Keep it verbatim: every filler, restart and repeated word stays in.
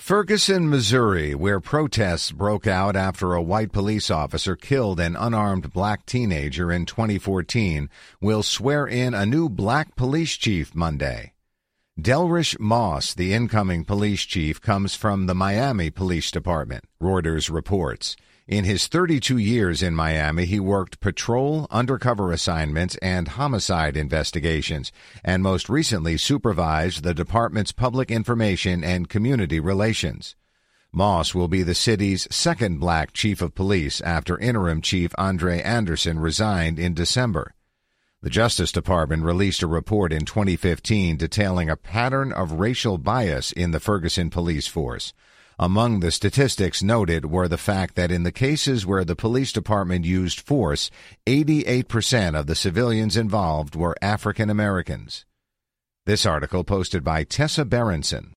Ferguson, Missouri, where protests broke out after a white police officer killed an unarmed black teenager in twenty fourteen, will swear in a new black police chief Monday. Delrish Moss, the incoming police chief, comes from the Miami Police Department, Reuters reports. In his thirty-two years in Miami, he worked patrol, undercover assignments, and homicide investigations, and most recently supervised the department's public information and community relations. Moss will be the city's second black chief of police after interim chief Andre Anderson resigned in December. The Justice Department released a report in twenty fifteen detailing a pattern of racial bias in the Ferguson police force. Among the statistics noted were the fact that in the cases where the police department used force, eighty-eight percent of the civilians involved were African Americans. This article posted by Tessa Berenson.